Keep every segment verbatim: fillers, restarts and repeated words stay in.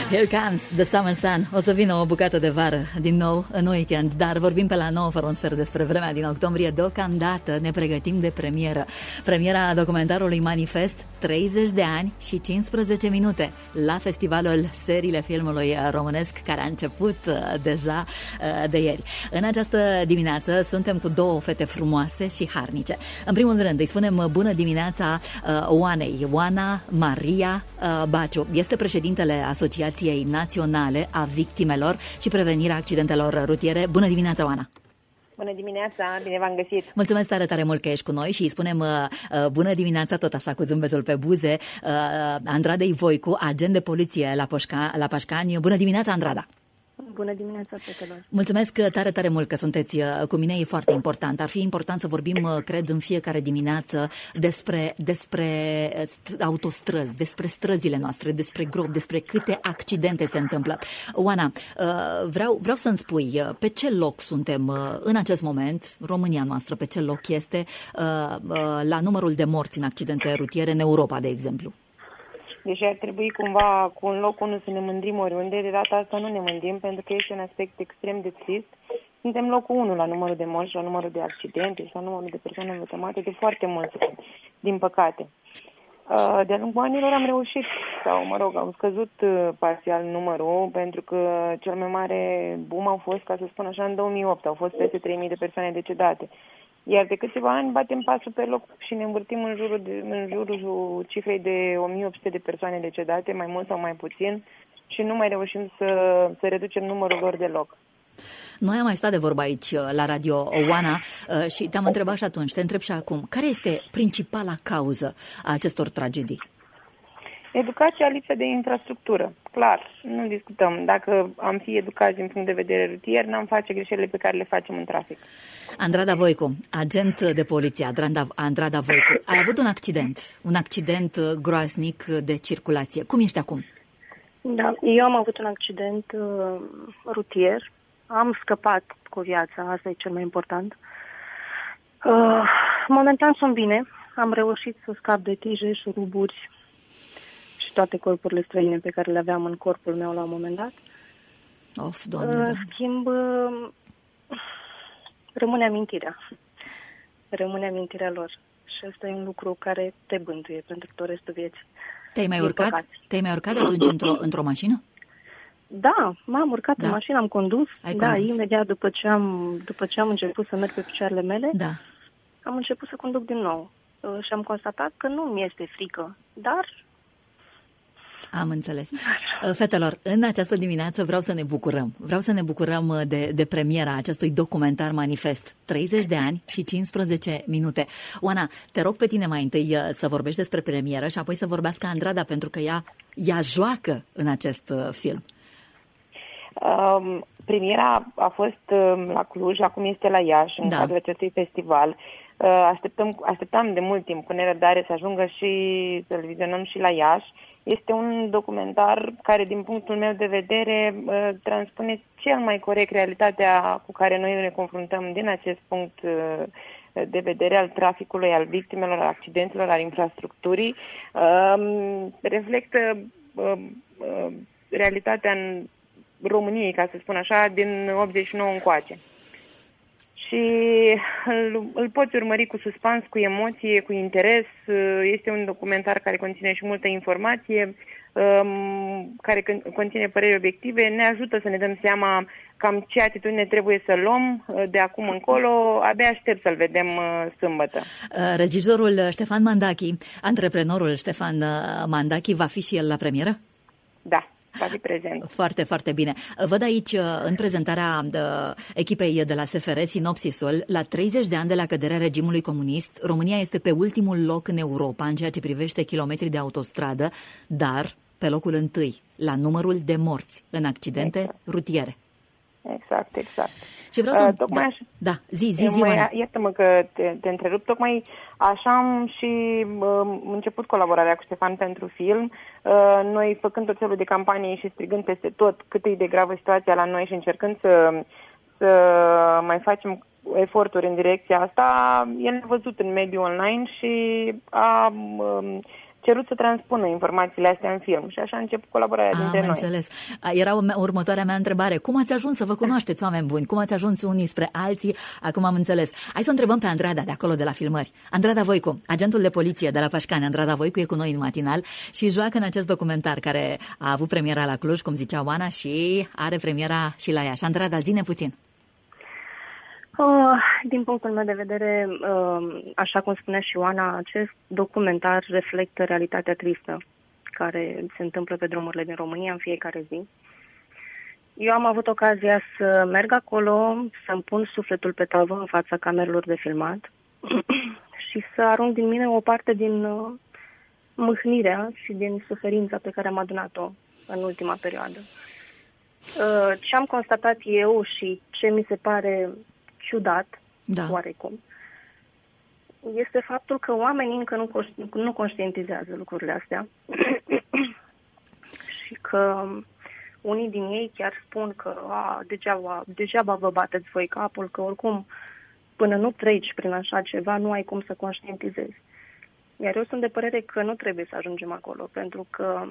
Here comes the summer sun. O să vină o bucată de vară din nou în weekend, dar vorbim pe la nouă fără un sfert despre vremea din octombrie. Deocamdată ne pregătim de premieră. Premiera documentarului Manifest, treizeci de ani și cincisprezece minute la festivalul Seriile Filmului Românesc, care a început deja de ieri. În această dimineață suntem cu două fete frumoase și harnice. În primul rând îi spunem bună dimineața Oanei, Oana Maria Baciu. Este președintele Asociației Naționale a Victimelor și Prevenirea Accidentelor Rutiere. Bună dimineața, Oana! Bună dimineața, bine v-am găsit! Mulțumesc tare, tare mult că ești cu noi și îi spunem uh, bună dimineața, tot așa cu zâmbetul pe buze, uh, Andradei Voicu, agent de poliție la, Poșca, la Pașcani. Bună dimineața, Andrada! Bună dimineața tuturor! Mulțumesc tare, tare mult că sunteți cu mine, e foarte important. Ar fi important să vorbim, cred, în fiecare dimineață despre, despre autostrăzi, despre străzile noastre, despre gropi, despre câte accidente se întâmplă. Oana, vreau, vreau să-mi spui pe ce loc suntem în acest moment, România noastră, pe ce loc este la numărul de morți în accidente rutiere în Europa, de exemplu? Deci ar trebui cumva cu un loc unul să ne mândrim oriunde, de data asta nu ne mândrim pentru că este un aspect extrem de trist. Suntem locul unu la numărul de morți, la numărul de accidente și la numărul de persoane învățămate de foarte mulți, din păcate. De-a lungul anilor am reușit, sau mă rog, am scăzut parțial numărul, pentru că cel mai mare boom au fost, ca să spun așa, în două mii opt, au fost peste trei mii de persoane decedate. Iar de câțiva ani batem pasul pe loc și ne învârtim în jurul, de, în jurul cifrei de o mie opt sute de persoane decedate, mai mult sau mai puțin, și nu mai reușim să, să reducem numărul lor deloc. Noi am mai stat de vorba aici la Radio Oana și te-am întrebat și atunci, te întreb și acum, care este principala cauză a acestor tragedii? Educația, lipsa de infrastructură. Clar, nu discutăm. Dacă am fi educați din punct de vedere rutier, n-am face greșelile pe care le facem în trafic. Andrada Voicu, agent de poliție, Andrada, Andrada Voicu, ai avut un accident, un accident groaznic de circulație. Cum ești acum? Da, eu am avut un accident uh, rutier. Am scăpat cu viața, asta e cel mai important. Uh, momentan sunt bine. Am reușit să scap de tije, șuruburi și toate corpurile străine pe care le aveam în corpul meu la un moment dat. Of, Doamne, În Doamne. schimb, rămâne amintirea. Rămâne amintirea lor. Și ăsta e un lucru care te bântuie pentru tot restul vieții. Te-ai mai urcat? Te-ai mai urcat atunci într-o, într-o mașină? Da, m-am urcat da. în mașină, am condus. Ai da, condus. Imediat după ce, am, după ce am început să merg pe picioarele mele, Da. am început să conduc din nou. Și am constatat că nu mi este frică, dar... Am înțeles. Fetelor, în această dimineață vreau să ne bucurăm. Vreau să ne bucurăm de, de premiera acestui documentar Manifest. treizeci de ani și cincisprezece minute. Oana, te rog pe tine mai întâi să vorbești despre premieră și apoi să vorbească Andrada, pentru că ea, ea joacă în acest film. Um, premiera a fost um, la Cluj, acum este la Iași, în Da. cadrul acestui festival. Uh, așteptăm, așteptam de mult timp cu nerăbdare să ajungă și să-l vizionăm și la Iași. Este un documentar care, din punctul meu de vedere, uh, transpune cel mai corect realitatea cu care noi ne confruntăm din acest punct uh, de vedere al traficului, al victimelor, al accidentelor, al infrastructurii. Uh, reflectă uh, uh, realitatea în României, ca să spun așa, din optzeci și nouă încoace. Și îl, îl poți urmări cu suspans, cu emoție, cu interes. Este un documentar care conține și multă informație, care conține păreri obiective. Ne ajută să ne dăm seama cam ce atitudine trebuie să luăm de acum încolo. Abia aștept să-l vedem sâmbătă. Regizorul Ștefan Mandachi, antreprenorul Ștefan Mandachi, va fi și el la premieră? Da. Va fi prezent. Foarte, foarte bine. Văd aici, în prezentarea echipei de la S F R, sinopsisul, la treizeci de ani de la căderea regimului comunist, România este pe ultimul loc în Europa în ceea ce privește kilometri de autostradă, dar pe locul întâi, la numărul de morți în accidente exact. rutiere. Exact, exact. Și vreau să... Uh, tocmai da, așa... da, zi, zi, zi, Iartă-mă că te, te întrerup. Tocmai așa am și uh, început colaborarea cu Ștefan pentru film. Uh, noi făcând tot felul de campanii și strigând peste tot cât e de gravă situația la noi și încercând să, să mai facem eforturi în direcția asta, el ne-a văzut în mediul online și a uh, cerut să transpună informațiile astea în film și așa a început colaborarea dintre Am noi. înțeles. Era următoarea mea întrebare. Cum ați ajuns să vă cunoașteți, oameni buni? Cum ați ajuns unii spre alții? Acum am înțeles. Hai să o întrebăm pe Andrada de acolo, de la filmări. Andrada Voicu, agentul de poliție de la Pașcani. Andrada Voicu e cu noi în matinal și joacă în acest documentar care a avut premiera la Cluj, cum zicea Oana, și are premiera și la Iași. Andrada, zi-ne puțin. Uh, din punctul meu de vedere, uh, așa cum spunea și Oana, acest documentar reflectă realitatea tristă care se întâmplă pe drumurile din România în fiecare zi. Eu am avut ocazia să merg acolo, să-mi pun sufletul pe tavă în fața camerelor de filmat și să arunc din mine o parte din uh, mâhnirea și din suferința pe care am adunat-o în ultima perioadă. Uh, ce am constatat eu și ce mi se pare ciudat, da. oarecum, este faptul că oamenii încă nu, nu conștientizează lucrurile astea și că unii din ei chiar spun că a, degeaba, degeaba vă bateți voi capul, că oricum până nu treci prin așa ceva nu ai cum să conștientizezi. Iar eu sunt de părere că nu trebuie să ajungem acolo, pentru că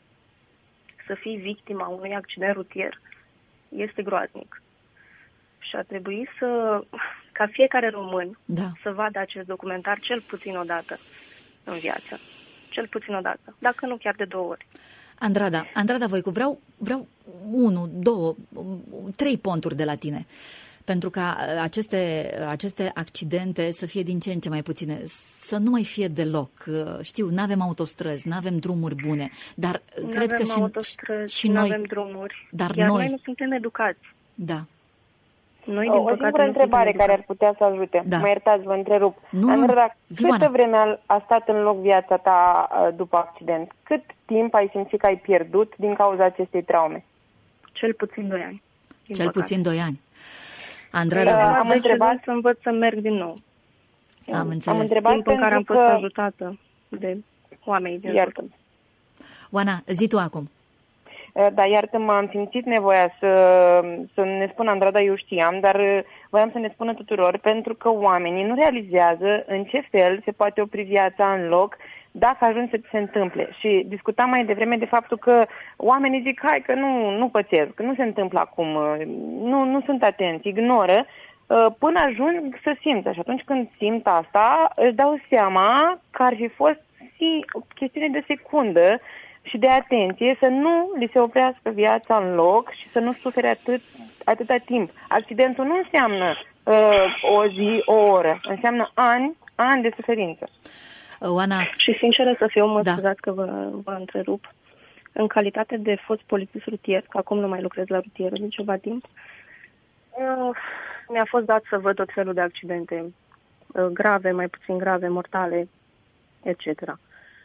să fii victima unui accident rutier este groaznic. Și ar trebui să, ca fiecare român, da. să vadă acest documentar cel puțin o dată în viață. Cel puțin o dată, dacă nu chiar de două ori. Andrada, Andrada Voicu, vreau, vreau unu, două, trei ponturi de la tine. Pentru ca aceste, aceste accidente să fie din ce în ce mai puține, să nu mai fie deloc. Știu, n-avem autostrăzi, n-avem drumuri bune, dar n-avem cred că și, și noi... n-avem drumuri, dar iar noi... noi nu suntem educați. Da. Noi, din o păcate, singură întrebare care ar putea să ajute. Da. Mă iertați, vă întrerup. Nu, Andrada, nu, câtă vreme a stat în loc viața ta după accident? Cât timp ai simțit că ai pierdut din cauza acestei traume? Cel puțin doi ani. Cel păcate. puțin doi ani. Andrada, uh, am întrebat să învăț să merg din nou. Am înțeles. Am întrebat timp în care am fost că... ajutată de oamenii din jur. Oana, zi tu acum. Da, iartă-mă, am simțit nevoia să, să ne spună Andrada, eu știam, dar voiam să ne spună tuturor, pentru că oamenii nu realizează în ce fel se poate opri viața în loc dacă ajunge să se întâmple. Și discutam mai devreme de faptul că oamenii zic, hai că nu, nu pățesc, că nu se întâmplă acum, nu, nu sunt atenți, ignoră, până ajung să simtă. Și atunci când simt asta, își dau seama că ar fi fost o chestiune de secundă și de atenție să nu li se oprească viața în loc și să nu sufere atât, atâta timp. Accidentul nu înseamnă uh, o zi, o oră, înseamnă ani, ani de suferință. Oana... Și sinceră să fiu, mă da. scuzați că vă, vă întrerup, în calitate de fost polițist rutier, că acum nu mai lucrez la rutieră de ceva timp, uh, mi-a fost dat să văd tot felul de accidente uh, grave, mai puțin grave, mortale, et cetera.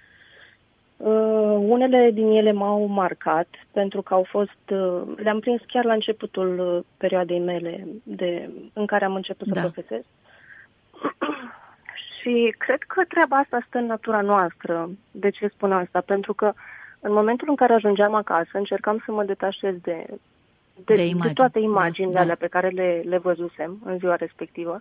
Uh, unele din ele m-au marcat pentru că au fost, uh, le-am prins chiar la începutul uh, perioadei mele de, în care am început să da. profesez. Și cred că treaba asta stă în natura noastră. De ce spun asta? Pentru că în momentul în care ajungeam acasă, încercam să mă detașez de, de, de, de toate imaginile da, alea da. pe care le, le văzusem în ziua respectivă.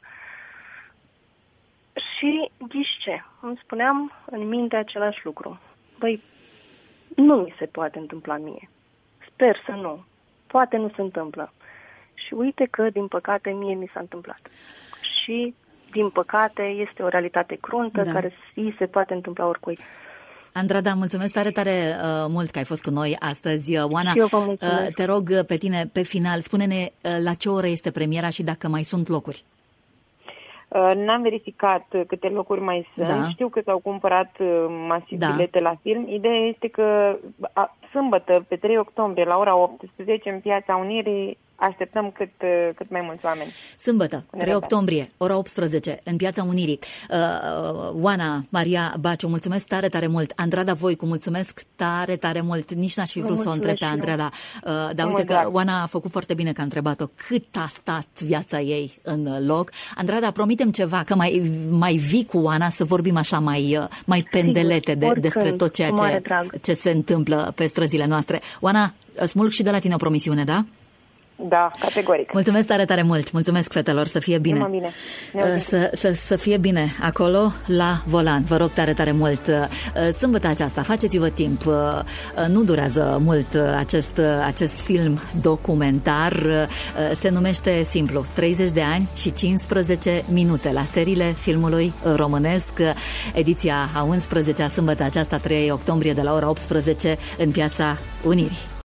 Și ghiși ce? Îmi spuneam în minte același lucru. Băi, nu mi se poate întâmpla mie. Sper să nu. Poate nu se întâmplă. Și uite că, din păcate, mie mi s-a întâmplat. Și, din păcate, este o realitate cruntă da. care îi se poate întâmpla oricui. Andrada, mulțumesc tare, tare uh, mult că ai fost cu noi astăzi. Oana, eu vă mulțumesc. Uh, te rog pe tine, pe final, spune-ne uh, la ce oră este premiera și dacă mai sunt locuri. Uh, n-am verificat câte locuri mai sunt. Da. Știu că s-au cumpărat uh, masiv da. bilete la film. Ideea este că a, sâmbătă, pe trei octombrie, la ora optsprezece, în Piața Unirii, așteptăm cât, cât mai mulți oameni. Sâmbătă, trei octombrie, ora optsprezece, în Piața Unirii. Uh, Oana Maria Baciu, mulțumesc tare, tare mult. Andrada Voicu, mulțumesc tare, tare mult. Nici n-aș fi vrut să o întreb pe Andrada. Uh, dar uite că drag. Oana a făcut foarte bine că a întrebat-o cât a stat viața ei în loc. Andrada, promitem ceva, că mai, mai vii cu Oana să vorbim așa mai, mai pendelete de, despre tot ceea ce, ce se întâmplă pe străzile noastre. Oana, smulg și de la tine o promisiune, da? Da, categoric. Mulțumesc tare, tare mult. Mulțumesc, fetelor, să fie bine. Numai bine. Să, să, să fie bine acolo, la volan. Vă rog tare, tare mult. Sâmbătă aceasta, faceți-vă timp. Nu durează mult acest, acest film documentar. Se numește simplu treizeci de ani și cincisprezece minute la seriile filmului românesc. Ediția a unsprezecea, sâmbătă aceasta, trei octombrie, de la ora optsprezece, în Piața Unirii.